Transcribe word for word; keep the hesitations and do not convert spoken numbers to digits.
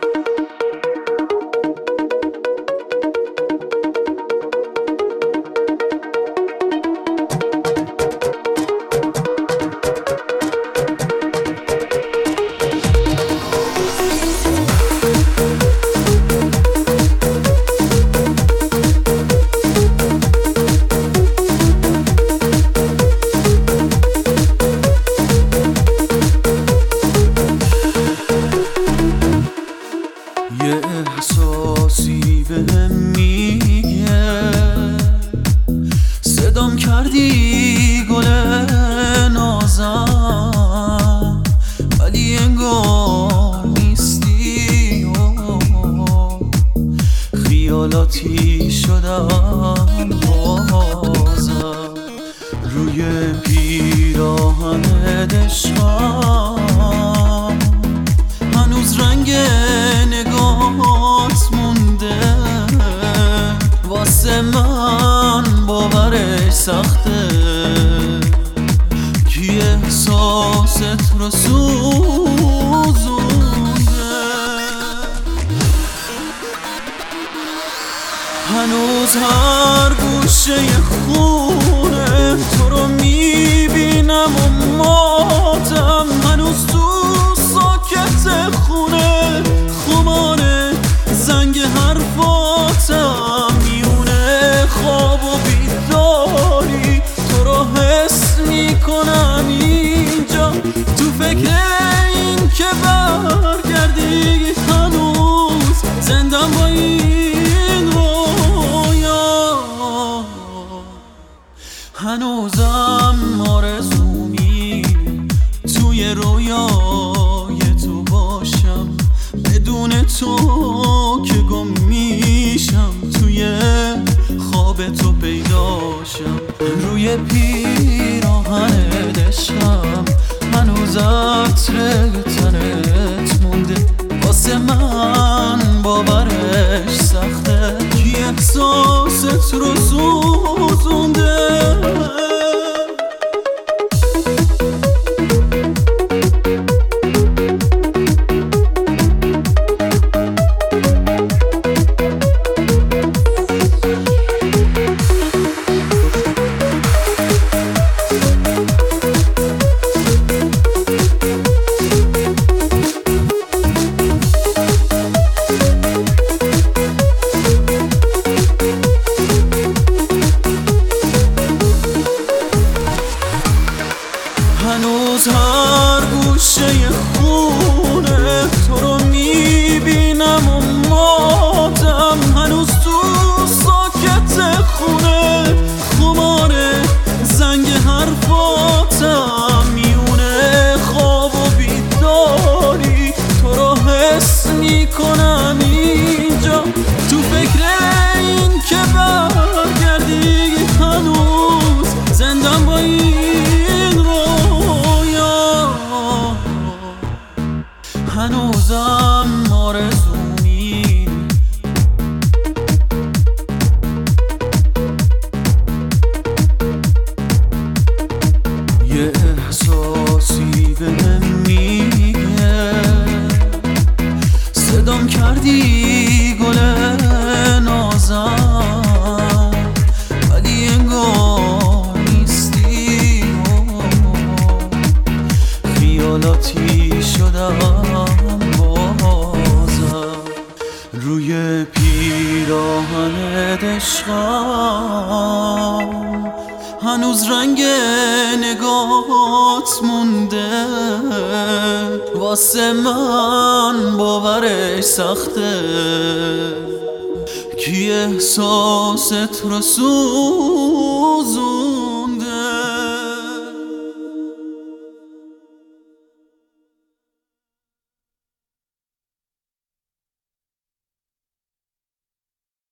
یه احساسی بهم میگه صدام کردی گل نازم، ولی انگار نیستی و خیالاتی شدم بازم. روی پیراهن عشقم هنوز رنگ نگاهات مونده، واسه من باورش سخته کی احساست رو سوزونده. هنوز هر گوشه خونه تو رو میبینم و ماتم، هنوز تو ساکت خونه خماره زنگ حرفاتم، میونه خواب و بیداری تو رو حس میکنم اینجا، تو فکر این که برگردی هنوز زندم با این رویا، هنوزم آرزومی توی رویای تو باشم، بدون تو که گم میشم توی خواب تو پیداشم. روی پیراهن عشقم هنوز عطر تنت مونده، واسه من باورش سخته کی احساست رو سوزونده. هنوز هر گوشه خونه تو رو میبینم و ماتم، هنوز تو ساکت خونه خماره زنگ حرفاتم، میونه خواب و بیداری تو رو حس میکنم اینجا، تو فکر این که برگردی هنوز زندم با این رویا، هنوزم آرزومی یه احساسی بهم میگه صدام کردی گل نازم، ولی انگار نیستی و خیالاتی شدم بازم. روی پیراهن عشقم هنوز رنگ نگاهات مونده، واسه من باورش سخته کی احساست رو سوزونده.